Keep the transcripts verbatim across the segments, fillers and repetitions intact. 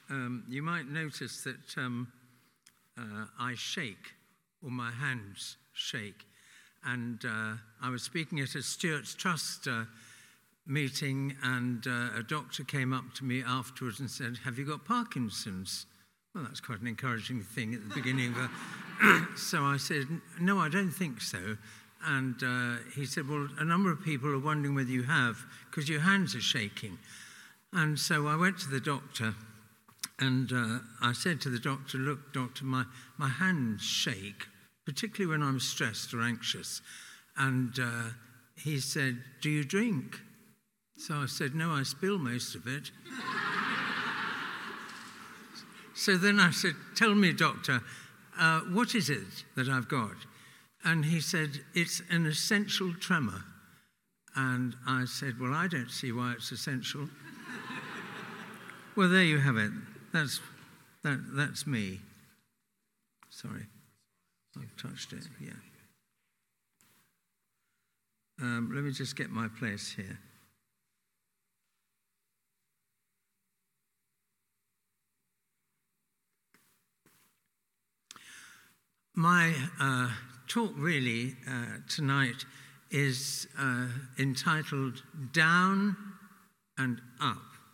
um, you might notice that um, uh, I shake, or my hands shake. And uh, I was speaking at a Stewart's Trust uh, meeting, and uh, a doctor came up to me afterwards and said, "Have you got Parkinson's?" Well, that's quite an encouraging thing at the beginning of a... So I said, "No, I don't think so." And uh, he said, "Well, a number of people are wondering whether you have, because your hands are shaking." And so I went to the doctor, and uh, I said to the doctor, "Look, doctor, my, my hands shake, particularly when I'm stressed or anxious." And uh, he said, "Do you drink?" So I said, "No, I spill most of it." So then I said, "Tell me, doctor, uh, what is it that I've got?" And he said, "It's an essential tremor." And I said, "Well, I don't see why it's essential." Well, there you have it. That's that. That's me. Sorry, I've touched it. Yeah. Um, let me just get my place here. My uh, talk really uh, tonight is uh, entitled "Down and Up."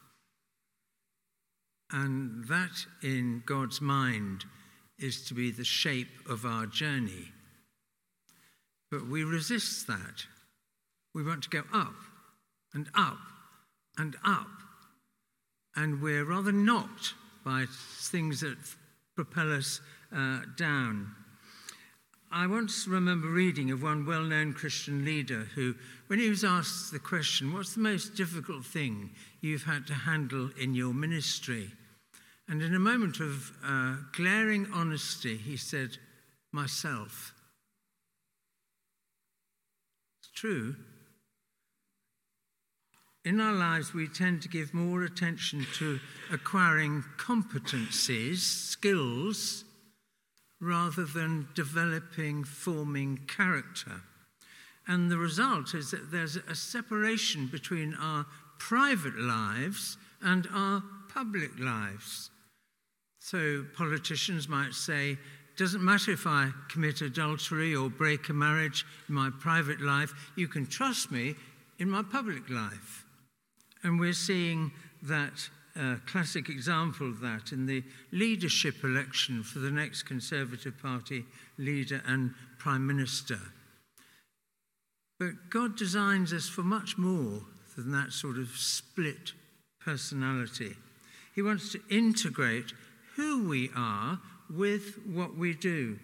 And that, in God's mind, is to be the shape of our journey. But we resist that. We want to go up and up and up. And we're rather knocked by things that propel us uh, down. I once remember reading of one well-known Christian leader who, when he was asked the question, "What's the most difficult thing you've had to handle in your ministry?" And in a moment of uh, glaring honesty, he said, "Myself." It's true. In our lives, we tend to give more attention to acquiring competencies, skills, rather than developing, forming character. And the result is that there's a separation between our private lives and our public lives. So politicians might say, "Doesn't matter if I commit adultery or break a marriage in my private life, you can trust me in my public life." And we're seeing that uh, classic example of that in the leadership election for the next Conservative Party leader and Prime Minister. But God designs us for much more than that sort of split personality. He wants to integrate who we are with what we do.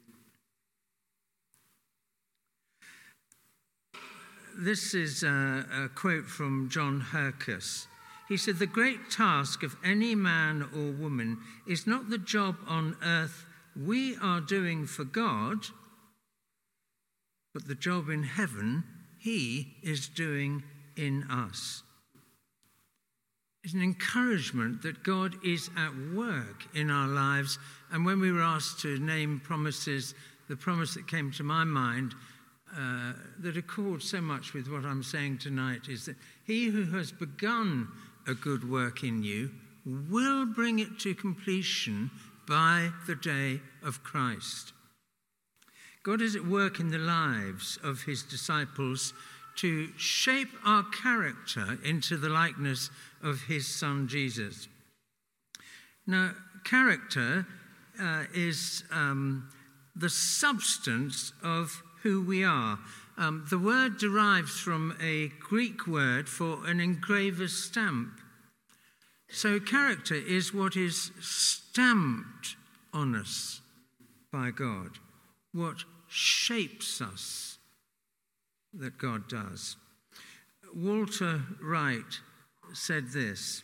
This is a, a quote from John Hyrkes. He said, "The great task of any man or woman is not the job on earth we are doing for God, but the job in heaven he is doing in us." It's an encouragement that God is at work in our lives. And when we were asked to name promises, the promise that came to my mind uh, that accords so much with what I'm saying tonight is that he who has begun a good work in you will bring it to completion by the day of Christ. God is at work in the lives of his disciples to shape our character into the likeness of his son Jesus. Now, character uh, is um, the substance of who we are. Um, the word derives from a Greek word for an engraver's stamp. So character is what is stamped on us by God, what shapes us that God does. Walter Wright said this,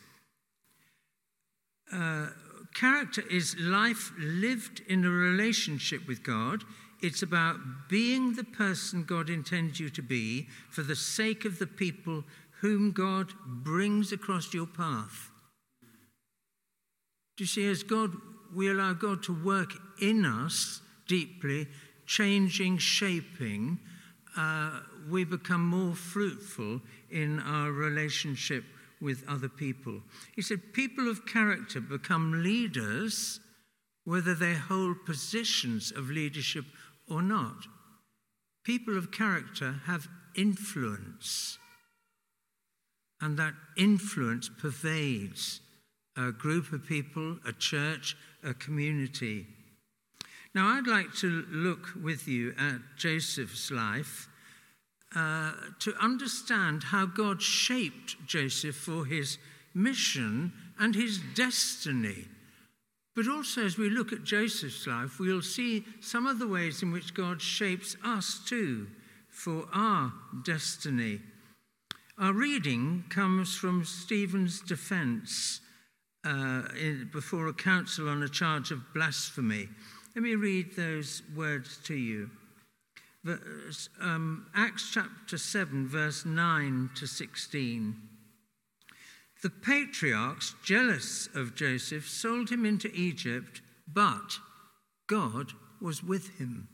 uh, character is life lived in a relationship with God. It's about being the person God intends you to be for the sake of the people whom God brings across your path. Do you see, as God, we allow God to work in us deeply, changing, shaping, uh, we become more fruitful in our relationship with other people. He said, people of character become leaders whether they hold positions of leadership or not. People of character have influence, and that influence pervades a group of people, a church, a community. Now, I'd like to look with you at Joseph's life uh, to understand how God shaped Joseph for his mission and his destiny. But also, as we look at Joseph's life, we'll see some of the ways in which God shapes us too for our destiny. Our reading comes from Stephen's defense uh, in, before a council on a charge of blasphemy. Let me read those words to you. Verse, um, Acts chapter seven, verse nine to sixteen. The patriarchs, jealous of Joseph, sold him into Egypt, but God was with him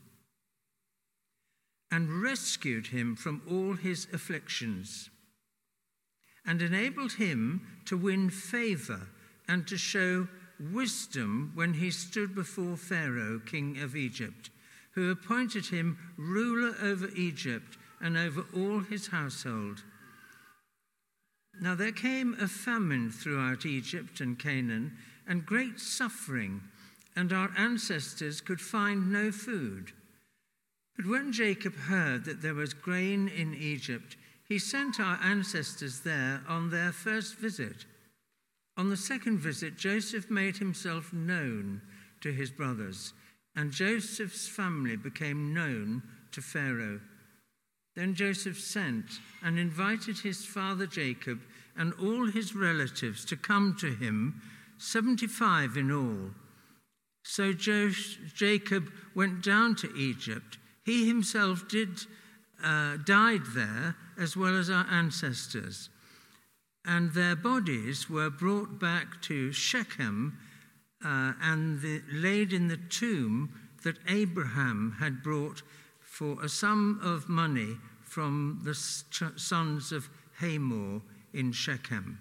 and rescued him from all his afflictions and enabled him to win favor and to show wisdom when he stood before Pharaoh, king of Egypt, who appointed him ruler over Egypt and over all his household. Now there came a famine throughout Egypt and Canaan, and great suffering, and our ancestors could find no food. But when Jacob heard that there was grain in Egypt, he sent our ancestors there on their first visit. On the second visit, Joseph made himself known to his brothers, and Joseph's family became known to Pharaoh. Then Joseph sent and invited his father Jacob and all his relatives to come to him, seventy-five in all. So jo- Jacob went down to Egypt. He himself did uh, died there, as well as our ancestors. And their bodies were brought back to Shechem uh, and the, laid in the tomb that Abraham had brought for a sum of money from the sons of Hamor in Shechem.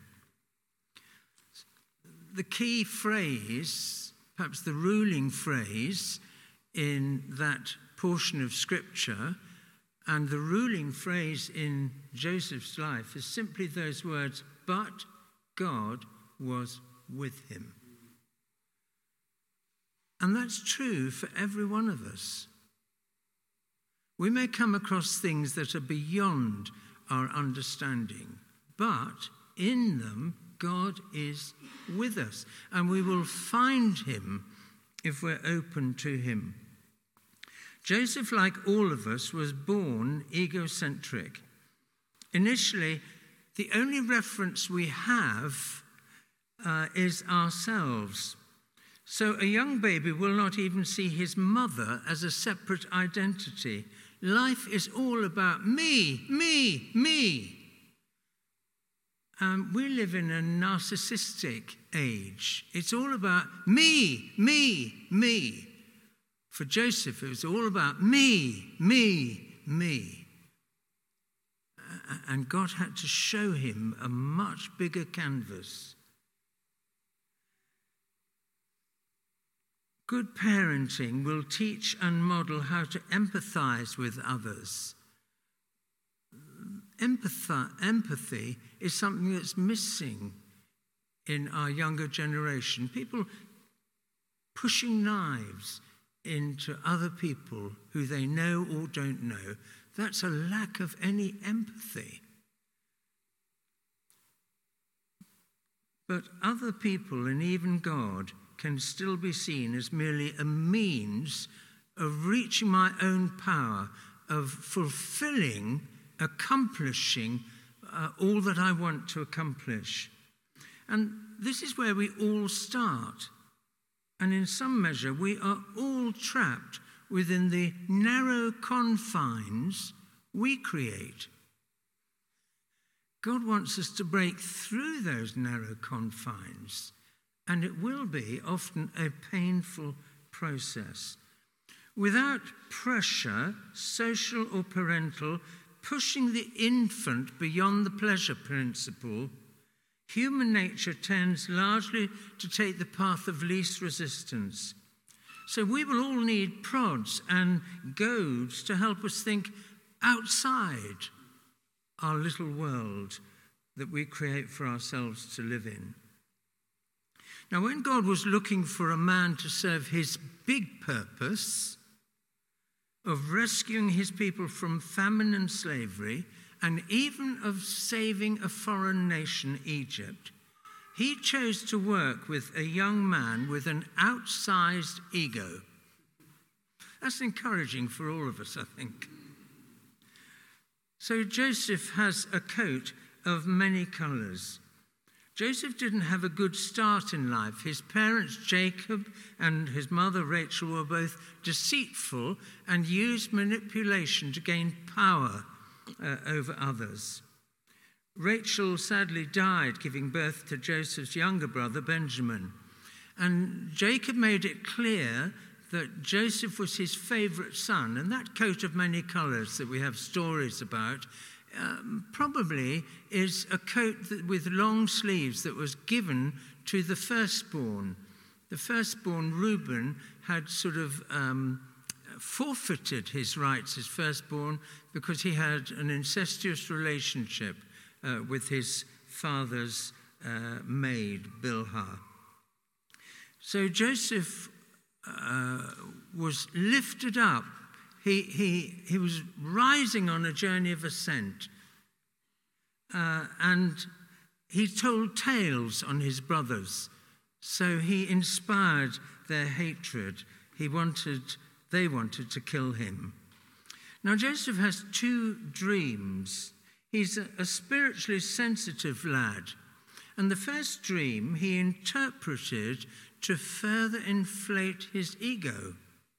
The key phrase, perhaps the ruling phrase in that portion of Scripture, and the ruling phrase in Joseph's life, is simply those words, but God was with him. And that's true for every one of us. We may come across things that are beyond our understanding, but in them, God is with us, and we will find him if we're open to him. Joseph, like all of us, was born egocentric. Initially, the only reference we have uh, is ourselves. So a young baby will not even see his mother as a separate identity. Life is all about me, me, me. Um, we live in a narcissistic age. It's all about me, me, me. For Joseph, it was all about me, me, me. And God had to show him a much bigger canvas. Good parenting will teach and model how to empathize with others. Empathy, empathy is something that's missing in our younger generation. People pushing knives into other people who they know or don't know. That's a lack of any empathy. But other people and even God can still be seen as merely a means of reaching my own power, of fulfilling, accomplishing uh, all that I want to accomplish. And this is where we all start. And in some measure, we are all trapped within the narrow confines we create. God wants us to break through those narrow confines, and it will be often a painful process. Without pressure, social or parental, pushing the infant beyond the pleasure principle, Human nature tends largely to take the path of least resistance. So we will all need prods and goads to help us think outside our little world that we create for ourselves to live in. Now, when God was looking for a man to serve his big purpose of rescuing his people from famine and slavery, and even of saving a foreign nation, Egypt, he chose to work with a young man with an outsized ego. That's encouraging for all of us, I think. So Joseph has a coat of many colours. Joseph didn't have a good start in life. His parents, Jacob and his mother, Rachel, were both deceitful and used manipulation to gain power uh, over others. Rachel sadly died, giving birth to Joseph's younger brother, Benjamin. And Jacob made it clear that Joseph was his favourite son. And that coat of many colours that we have stories about um, probably is a coat that, with long sleeves that was given to the firstborn. The firstborn, Reuben, had sort of um, forfeited his rights as firstborn because he had an incestuous relationship uh, with his father's uh, maid, Bilhah. So Joseph uh, was lifted up. He, he, he was rising on a journey of ascent. Uh, and he told tales on his brothers. So he inspired their hatred. He wanted, they wanted to kill him. Now Joseph has two dreams. He's a, a spiritually sensitive lad. And the first dream he interpreted to further inflate his ego.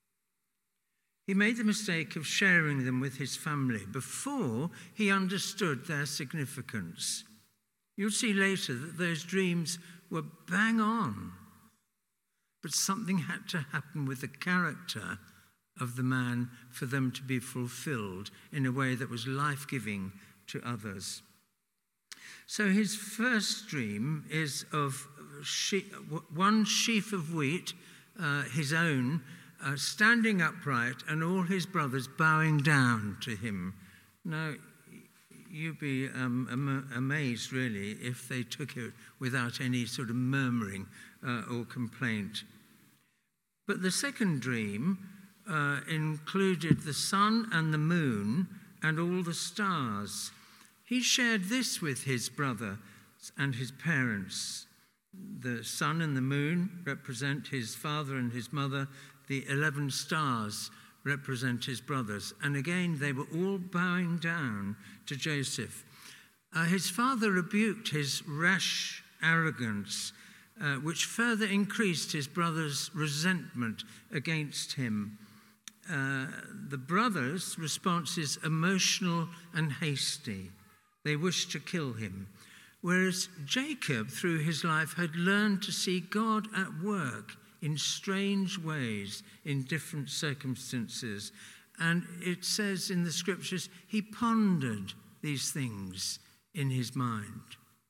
He made the mistake of sharing them with his family before he understood their significance. You'll see later that those dreams were bang on. But something had to happen with the character of the man for them to be fulfilled in a way that was life-giving to others. So his first dream is of she- one sheaf of wheat, uh, his own, uh, standing upright, and all his brothers bowing down to him. Now, you'd be um, am- amazed, really, if they took it without any sort of murmuring uh, or complaint. But the second dream uh, included the sun and the moon and all the stars. He shared this with his brother and his parents. The sun and the moon represent his father and his mother. The eleven stars represent his brothers. And again, they were all bowing down to Joseph. Uh, his father rebuked his rash arrogance, uh, which further increased his brother's resentment against him. Uh, the brothers' response is emotional and hasty. They wished to kill him. Whereas Jacob, through his life, had learned to see God at work in strange ways in different circumstances. And it says in the scriptures, he pondered these things in his mind.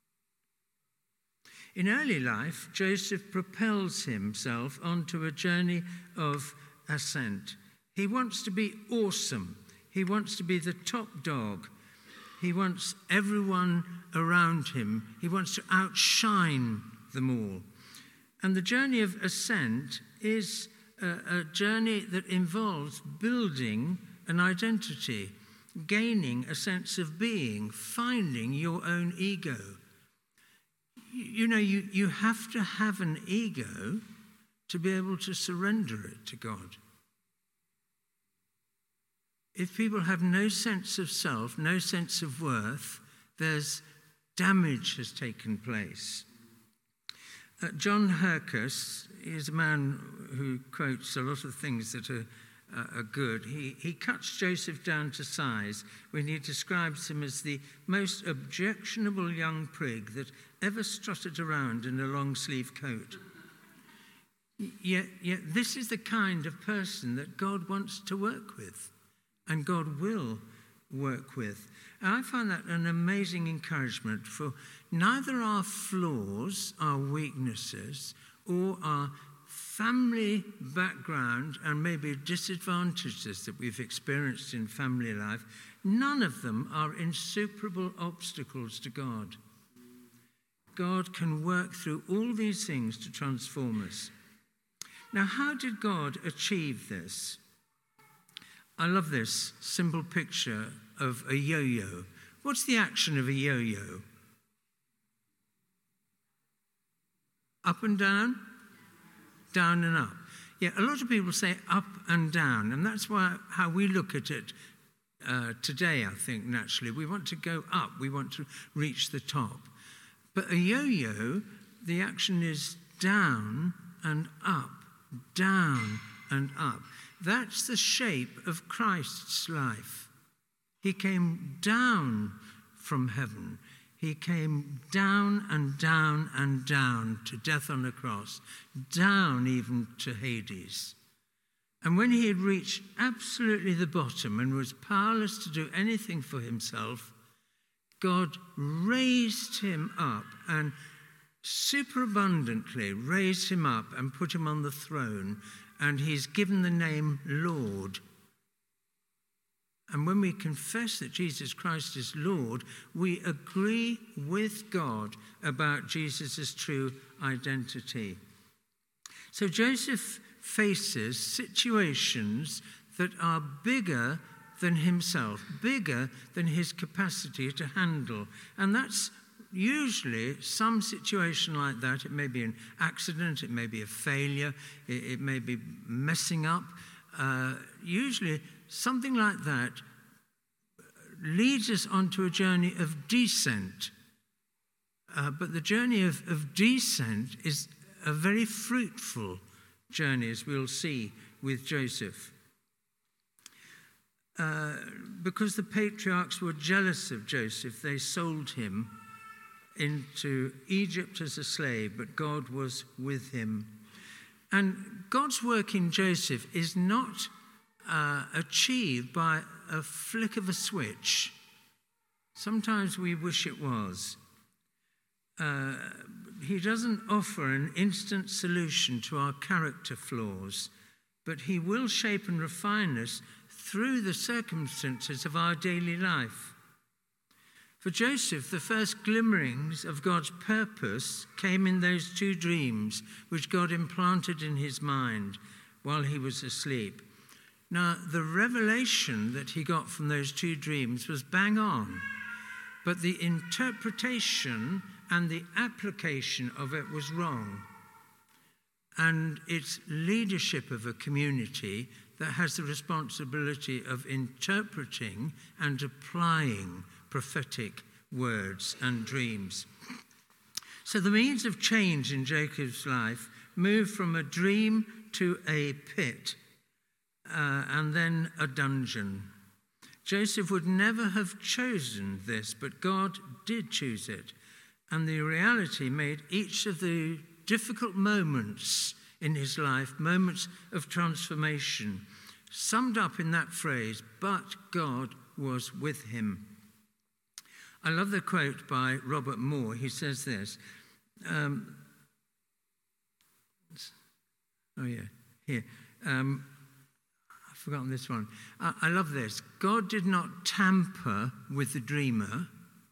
In early life, Joseph propels himself onto a journey of ascent. He wants to be awesome. He wants to be the top dog. He wants everyone around him. He wants to outshine them all. And the journey of ascent is a, a journey that involves building an identity, gaining a sense of being, finding your own ego. You, you know, you, you have to have an ego to be able to surrender it to God. If people have no sense of self, no sense of worth, there's damage has taken place. Uh, John Hurkes is a man who quotes a lot of things that are, uh, are good. He, he cuts Joseph down to size when he describes him as the most objectionable young prig that ever strutted around in a long-sleeve coat. Yet, yet this is the kind of person that God wants to work with. And God will work with. And I find that an amazing encouragement, for neither our flaws, our weaknesses, or our family background and maybe disadvantages that we've experienced in family life, none of them are insuperable obstacles to God. God can work through all these things to transform us. Now, how did God achieve this? I love this simple picture of a yo-yo. What's the action of a yo-yo? Up and down? Down and up. Yeah, a lot of people say up and down, and that's why how we look at it uh, today, I think, naturally. We want to go up. We want to reach the top. But a yo-yo, the action is down and up, down and up. That's the shape of Christ's life. He came down from heaven. He came down and down and down to death on the cross, down even to Hades. And when he had reached absolutely the bottom and was powerless to do anything for himself, God raised him up and superabundantly raised him up and put him on the throne, and he's given the name Lord. And when we confess that Jesus Christ is Lord, we agree with God about Jesus' true identity. So Joseph faces situations that are bigger than himself, bigger than his capacity to handle. And that's usually some situation like that. It may be an accident, it may be a failure, it, it may be messing up. Uh, usually something like that leads us onto a journey of descent. Uh, but the journey of, of descent is a very fruitful journey, as we'll see with Joseph. Uh, because the patriarchs were jealous of Joseph, they sold him into Egypt as a slave, but God was with him. And God's work in Joseph is not uh, achieved by a flick of a switch. Sometimes we wish it was. Uh, he doesn't offer an instant solution to our character flaws, but he will shape and refine us through the circumstances of our daily life. For Joseph, the first glimmerings of God's purpose came in those two dreams which God implanted in his mind while he was asleep. Now, the revelation that he got from those two dreams was bang on, but the interpretation and the application of it was wrong. And it's leadership of a community that has the responsibility of interpreting and applying prophetic words and dreams. So the means of change in Jacob's life moved from a dream to a pit, uh, and then a dungeon. Joseph would never have chosen this, but God did choose it. And the reality made each of the difficult moments in his life moments of transformation, summed up in that phrase, but God was with him. I love the quote by Robert Moore. He says this. Um, oh, yeah, here. Um, I've forgotten this one. I, I love this. God did not tamper with the dreamer.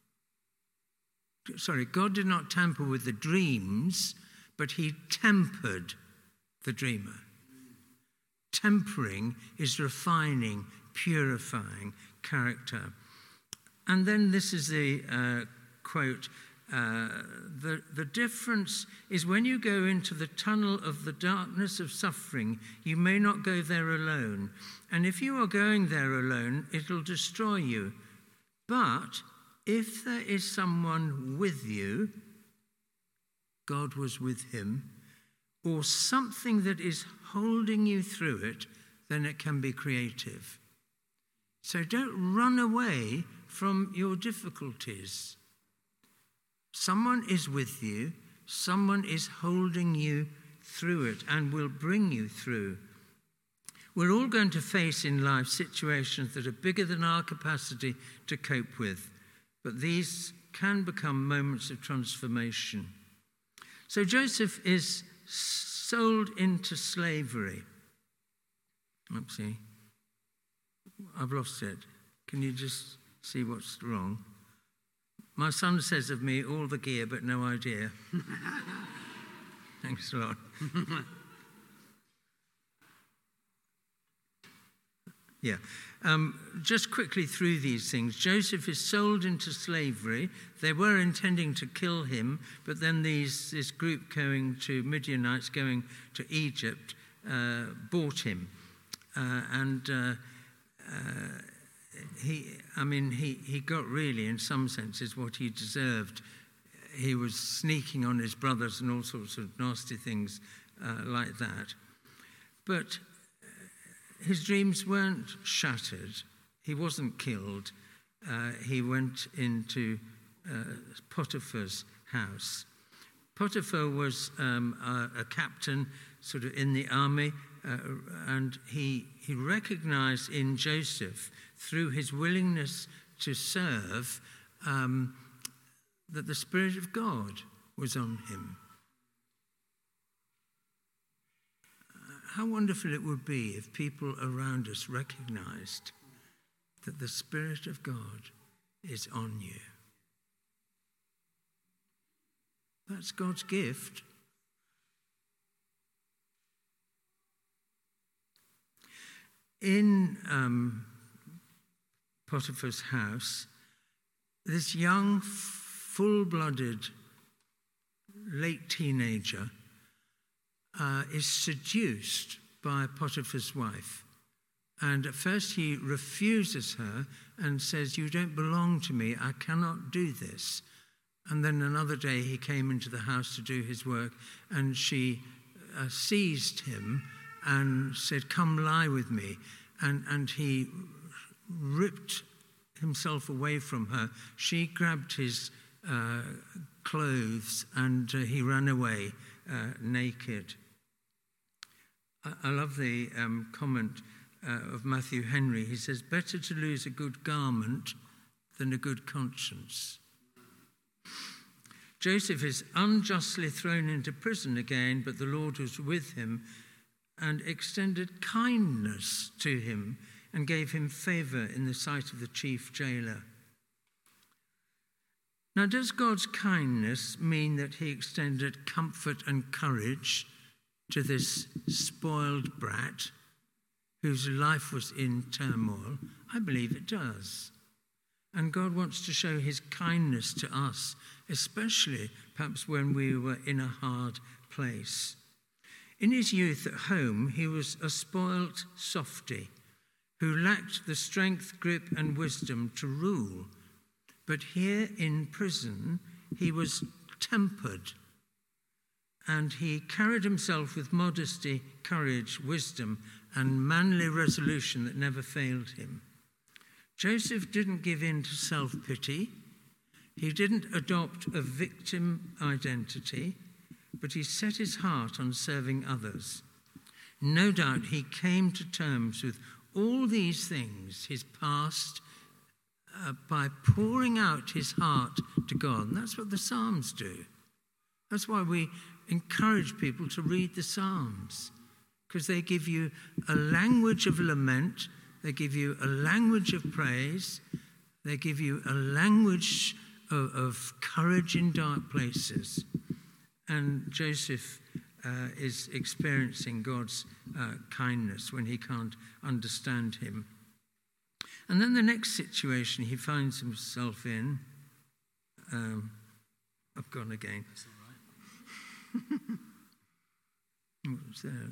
Sorry, God did not tamper with the dreams, but he tempered the dreamer. Tempering is refining, purifying character. And then this is the uh, quote, uh, the, the difference is when you go into the tunnel of the darkness of suffering, you may not go there alone. And if you are going there alone, it'll destroy you. But if there is someone with you, God was with him, or something that is holding you through it, then it can be creative. So don't run away from your difficulties. Someone is with you, someone is holding you through it and will bring you through. We're all going to face in life situations that are bigger than our capacity to cope with, but these can become moments of transformation. So Joseph is sold into slavery. Oopsie. I've lost it. Can you just see what's wrong? My son says of me, all the gear but no idea. Thanks a lot. Yeah. Um, just quickly through these things. Joseph is sold into slavery. They were intending to kill him, but then these this group going to Midianites, going to Egypt, uh, bought him. Uh, and uh, uh, he, I mean, he, he got really, in some senses, what he deserved. He was sneaking on his brothers and all sorts of nasty things uh, like that. But his dreams weren't shattered. He wasn't killed. Uh, he went into uh, Potiphar's house. Potiphar was um, a, a captain sort of in the army, uh, and he, he recognized in Joseph, through his willingness to serve, um, that the Spirit of God was on him. How wonderful it would be if people around us recognized that the Spirit of God is on you. That's God's gift. In um, Potiphar's house, this young, full-blooded, late teenager Uh, is seduced by Potiphar's wife. And at first he refuses her and says, "You don't belong to me, I cannot do this." And then another day he came into the house to do his work, and she uh, seized him and said, "Come lie with me." And, and he ripped himself away from her. She grabbed his uh, clothes and uh, he ran away uh, naked. I love the um, comment uh, of Matthew Henry. He says, "Better to lose a good garment than a good conscience." Joseph is unjustly thrown into prison again, but the Lord was with him and extended kindness to him and gave him favor in the sight of the chief jailer. Now, does God's kindness mean that he extended comfort and courage to this spoiled brat whose life was in turmoil? I believe it does. And God wants to show his kindness to us, especially perhaps when we were in a hard place. In his youth at home, he was a spoilt softy who lacked the strength, grip, and wisdom to rule. But here in prison, he was tempered, and he carried himself with modesty, courage, wisdom, and manly resolution that never failed him. Joseph didn't give in to self-pity. He didn't adopt a victim identity, but he set his heart on serving others. No doubt he came to terms with all these things, his past, uh, by pouring out his heart to God. And that's what the Psalms do. That's why we encourage people to read the Psalms, because they give you a language of lament, they give you a language of praise, they give you a language of, of courage in dark places. And Joseph uh, is experiencing God's uh, kindness when he can't understand him. And then the next situation he finds himself in, um, I've gone again. What was there?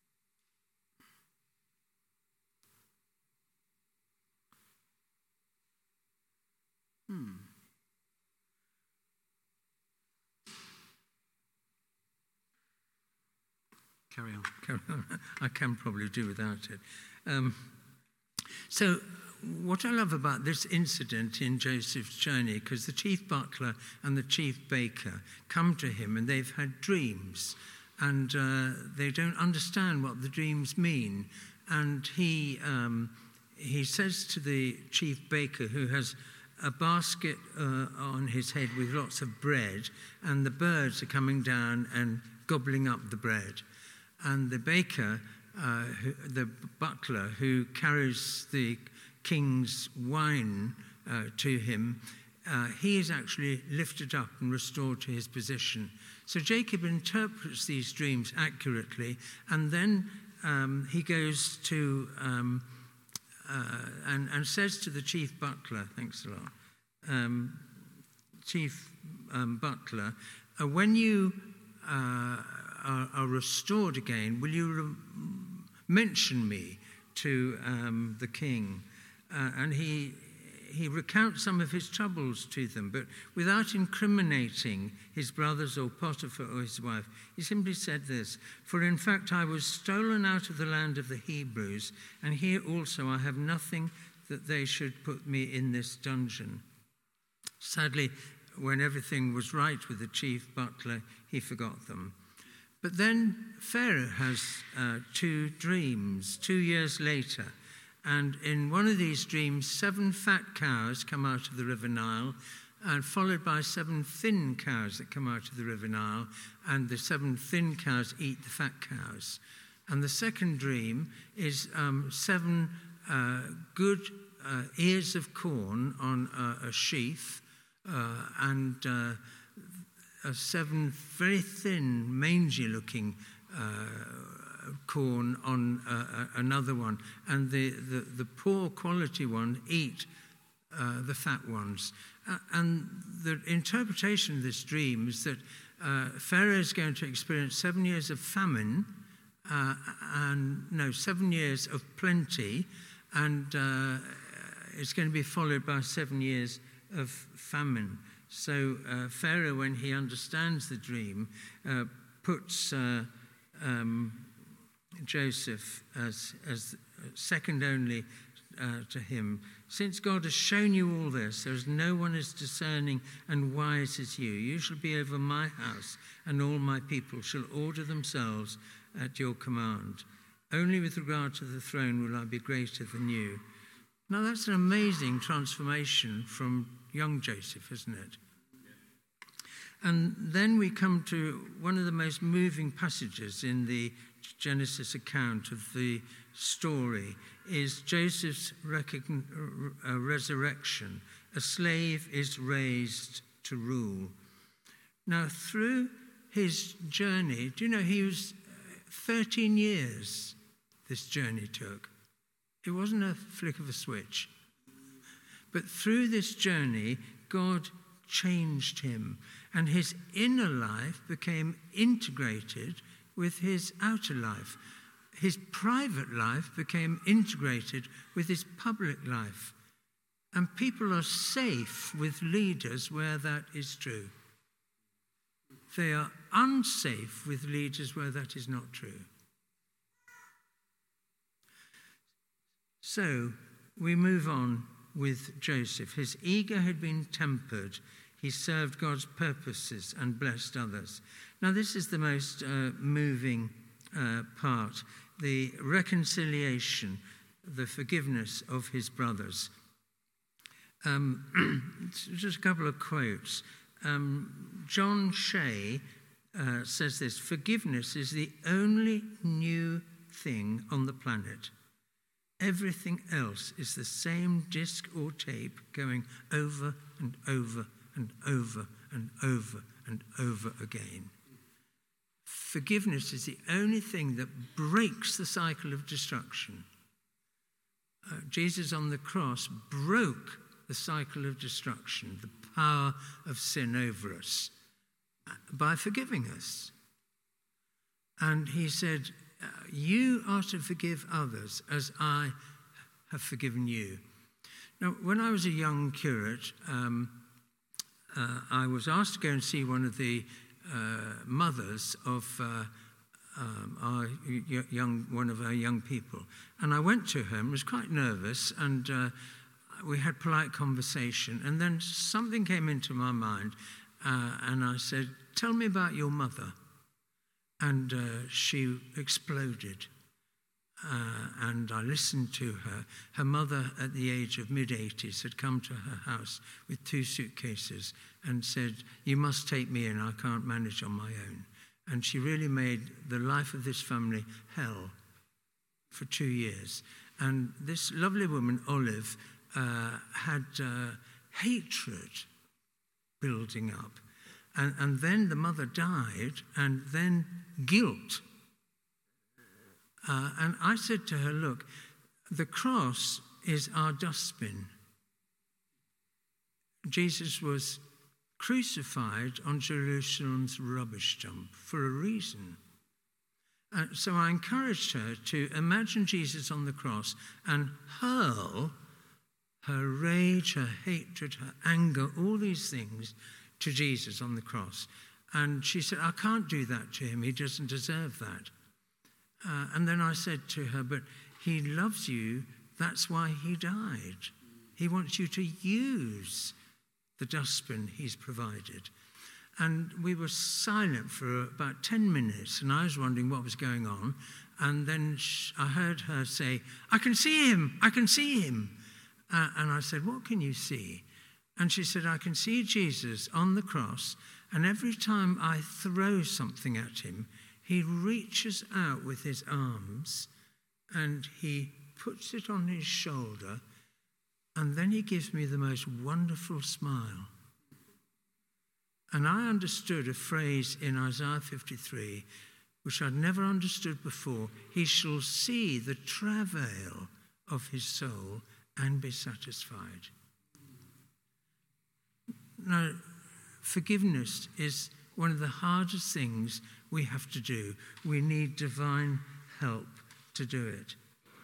Hmm. Carry on. Carry on. I can probably do without it. Um, so what I love about this incident in Joseph's journey, because the chief butler and the chief baker come to him and they've had dreams, and uh, they don't understand what the dreams mean. and he um, he says to the chief baker, who has a basket uh, on his head with lots of bread, and the birds are coming down and gobbling up the bread. And the baker, uh, who, the butler who carries the king's wine uh, to him, uh, he is actually lifted up and restored to his position. So Jacob interprets these dreams accurately, and then um, he goes to um, uh, and, and says to the chief butler, thanks a lot, um, chief um, butler, uh, when you uh, are, are restored again, will you re- mention me to um, the king? Uh, and he he recounts some of his troubles to them, but without incriminating his brothers or Potiphar or his wife. He simply said this: "For in fact I was stolen out of the land of the Hebrews, and here also I have nothing that they should put me in this dungeon." Sadly, when everything was right with the chief butler, he forgot them. But then Pharaoh has uh, two dreams, two years later. And in one of these dreams, seven fat cows come out of the River Nile, and followed by seven thin cows that come out of the River Nile, and the seven thin cows eat the fat cows. And the second dream is um, seven uh, good uh, ears of corn on uh, a sheaf, uh, and uh, uh, seven very thin, mangy-looking uh, corn on uh, another one, and the, the, the poor quality one eat uh, the fat ones. Uh, and the interpretation of this dream is that uh, Pharaoh is going to experience seven years of famine, uh, and no, seven years of plenty, and uh, it's going to be followed by seven years of famine. So uh, Pharaoh, when he understands the dream, uh, puts uh, um, Joseph as, as second only uh, to him. "Since God has shown you all this, there is no one as discerning and wise as you. You shall be over my house, and all my people shall order themselves at your command. Only with regard to the throne will I be greater than you." Now that's an amazing transformation from young Joseph, isn't it? And then we come to one of the most moving passages in the Genesis account of the story, is Joseph's recogn- uh, resurrection. A slave is raised to rule. Now, through his journey, do you know he was thirteen years this journey took? It wasn't a flick of a switch. But through this journey, God changed him, and his inner life became integrated with his outer life. His private life became integrated with his public life. And people are safe with leaders where that is true. They are unsafe with leaders where that is not true. So we move on with Joseph. His ego had been tempered. He served God's purposes and blessed others. Now, this is the most uh, moving uh, part, the reconciliation, the forgiveness of his brothers. Um, just a couple of quotes. Um, John Shea uh, says this: "Forgiveness is the only new thing on the planet. Everything else is the same disc or tape going over and over and over and over and over again." Forgiveness is the only thing that breaks the cycle of destruction. Uh, Jesus on the cross broke the cycle of destruction, the power of sin over us, by forgiving us. And he said, uh, "You are to forgive others as I have forgiven you." Now, when I was a young curate, um, uh, I was asked to go and see one of the uh, mothers of uh, um, our y- young, one of our young people. And I went to her and was quite nervous, and uh, we had polite conversation. And then something came into my mind, uh, and I said, "Tell me about your mother." And uh, she exploded. uh, and I listened to her. Her mother, at the age of mid-eighties, had come to her house with two suitcases and said, "You must take me in, I can't manage on my own." And she really made the life of this family hell for two years. And this lovely woman, Olive, uh, had uh, hatred building up. And, and then the mother died, and then guilt. Uh, and I said to her, look, the cross is our dustbin. Jesus was crucified on Jerusalem's rubbish dump for a reason. Uh, so I encouraged her to imagine Jesus on the cross and hurl her rage, her hatred, her anger, all these things to Jesus on the cross. And she said, I can't do that to him. He doesn't deserve that. Uh, and then I said to her, but he loves you. That's why he died. He wants you to use the dustbin he's provided. And we were silent for about ten minutes, and I was wondering what was going on. And then I heard her say, I can see him, I can see him. Uh, and I said, what can you see? And she said, I can see Jesus on the cross, and every time I throw something at him, he reaches out with his arms, and he puts it on his shoulder, and then he gives me the most wonderful smile. And I understood a phrase in Isaiah fifty-three, which I'd never understood before. He shall see the travail of his soul and be satisfied. Now, forgiveness is one of the hardest things we have to do. We need divine help to do it.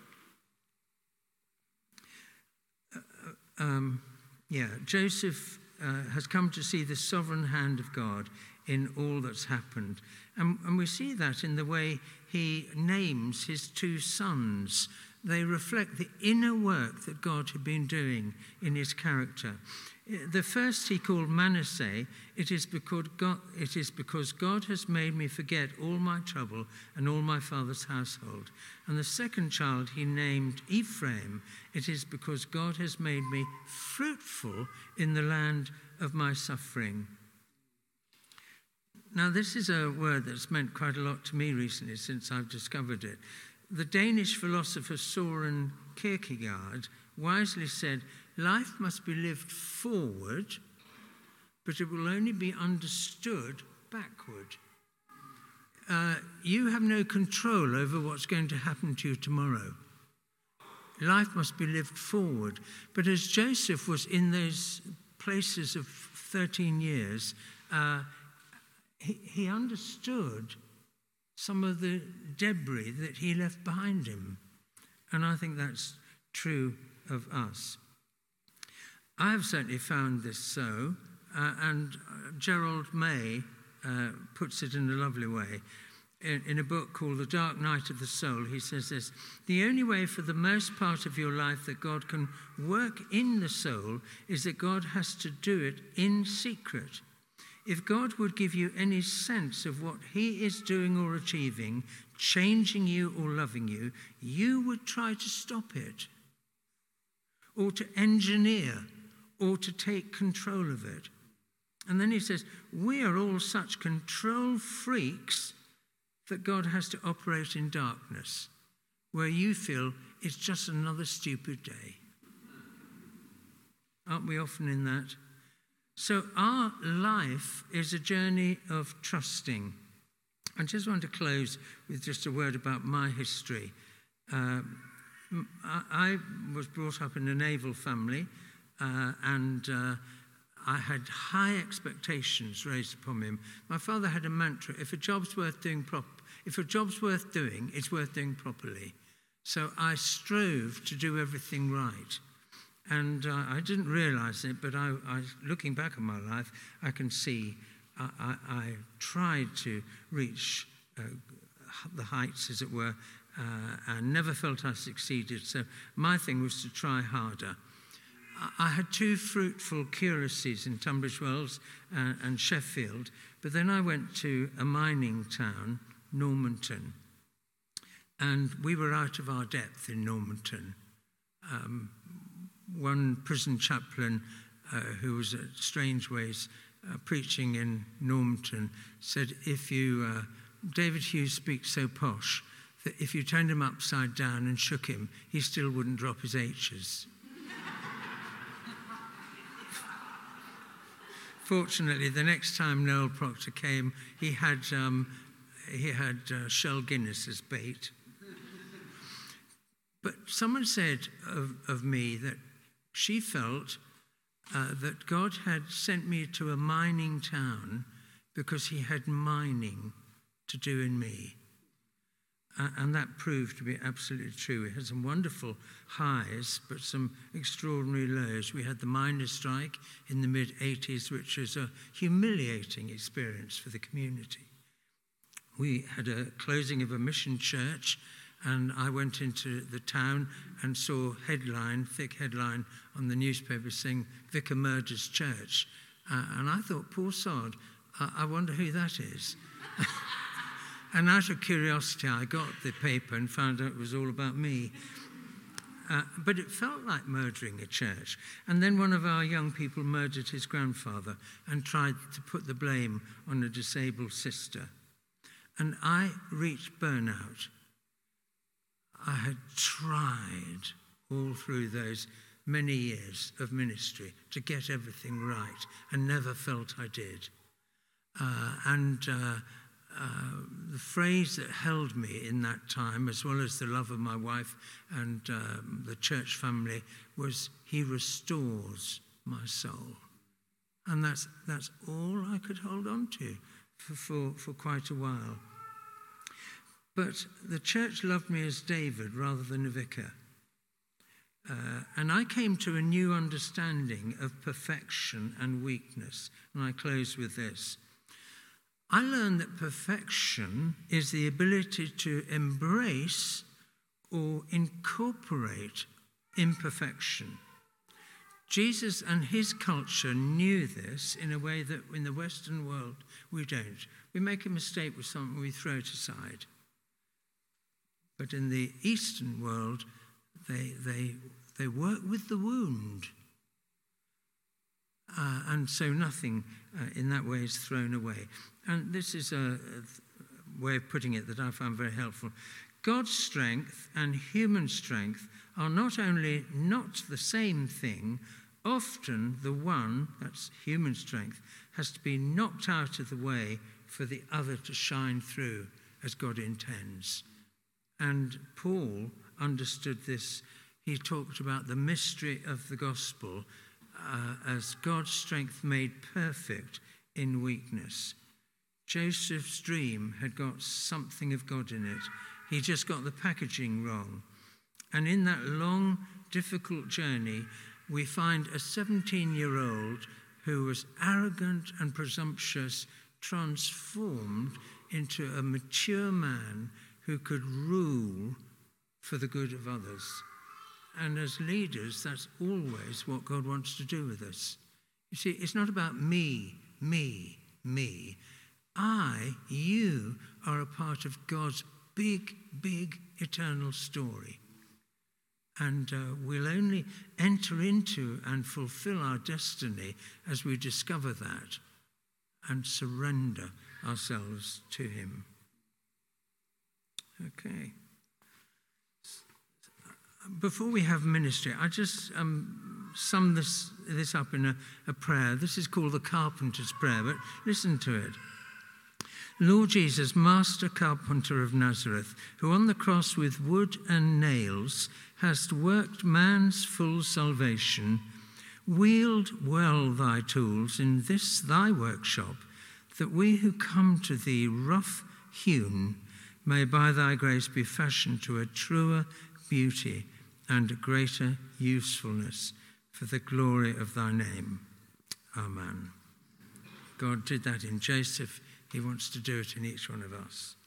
Uh, um, yeah, Joseph uh, has come to see the sovereign hand of God in all that's happened. And, and we see that in the way he names his two sons. They reflect the inner work that God had been doing in his character. The first he called Manasseh. It is because God, it is because God has made me forget all my trouble and all my father's household. And the second child he named Ephraim. It is because God has made me fruitful in the land of my suffering. Now, this is a word that's meant quite a lot to me recently since I've discovered it. The Danish philosopher Søren Kierkegaard wisely said, life must be lived forward, but it will only be understood backward. Uh, you have no control over what's going to happen to you tomorrow. Life must be lived forward. But as Joseph was in those places of thirteen years, uh, he, he understood some of the debris that he left behind him. And I think that's true of us. I have certainly found this so, uh, and Gerald May uh, puts it in a lovely way. In, in a book called The Dark Night of the Soul, he says this: the only way for the most part of your life that God can work in the soul is that God has to do it in secret. If God would give you any sense of what he is doing or achieving, changing you or loving you, you would try to stop it, or to engineer, or to take control of it. And then he says, we are all such control freaks that God has to operate in darkness, where you feel it's just another stupid day. Aren't we often in that? So our life is a journey of trusting. I just want to close with just a word about my history. Uh, I was brought up in a naval family, uh, and uh, I had high expectations raised upon me. My father had a mantra: if a job's worth doing, prop- if a job's worth doing, it's worth doing properly. So I strove to do everything right. And uh, I didn't realize it, but I, I, looking back on my life, I can see I, I, I tried to reach uh, the heights, as it were, uh, and never felt I succeeded. So my thing was to try harder. I, I had two fruitful curacies in Tunbridge Wells uh, and Sheffield, but then I went to a mining town, Normanton. And we were out of our depth in Normanton. Um, one prison chaplain uh, who was at Strange Ways uh, preaching in Normanton said, if you, uh, David Hughes speaks so posh that if you turned him upside down and shook him, he still wouldn't drop his H's. Fortunately, the next time Noel Proctor came, he had, um, he had uh, Shell Guinness as bait. But someone said of, of me that she felt uh, that God had sent me to a mining town because he had mining to do in me. Uh, and that proved to be absolutely true. We had some wonderful highs, but some extraordinary lows. We had the miners' strike in the mid eighties, which was a humiliating experience for the community. We had a closing of a mission church, and I went into the town and saw headline, thick headline on the newspaper saying, Vicar murders church. Uh, and I thought, poor sod, I, I wonder who that is. And out of curiosity, I got the paper and found out it was all about me. Uh, but it felt like murdering a church. And then one of our young people murdered his grandfather and tried to put the blame on a disabled sister. And I reached burnout. I had tried all through those many years of ministry to get everything right and never felt I did. Uh, and uh, uh, the phrase that held me in that time, as well as the love of my wife and um, the church family, was, he restores my soul. And that's, that's all I could hold on to for, for, for quite a while. But the church loved me as David rather than a vicar. Uh, and I came to a new understanding of perfection and weakness. And I close with this. I learned that perfection is the ability to embrace or incorporate imperfection. Jesus and his culture knew this in a way that in the Western world we don't. We make a mistake with something, we throw it aside. But in the Eastern world, they, they, they work with the wound. Uh, and so nothing uh, in that way is thrown away. And this is a, a way of putting it that I found very helpful. God's strength and human strength are not only not the same thing, often the one, that's human strength, has to be knocked out of the way for the other to shine through as God intends. And Paul understood this. He talked about the mystery of the gospel uh, as God's strength made perfect in weakness. Joseph's dream had got something of God in it. He just got the packaging wrong. And in that long, difficult journey, we find a seventeen-year-old who was arrogant and presumptuous, transformed into a mature man who could rule for the good of others. And as leaders, that's always what God wants to do with us. You see, it's not about me, me, me. I, you, are a part of God's big, big eternal story. And uh, we'll only enter into and fulfill our destiny as we discover that and surrender ourselves to him. Okay. Before we have ministry, I just um, sum this, this up in a, a prayer. This is called the Carpenter's Prayer, but listen to it. Lord Jesus, Master Carpenter of Nazareth, who on the cross with wood and nails hast worked man's full salvation, wield well thy tools in this thy workshop, that we who come to thee rough-hewn may by thy grace be fashioned to a truer beauty and a greater usefulness for the glory of thy name. Amen. God did that in Joseph. He wants to do it in each one of us.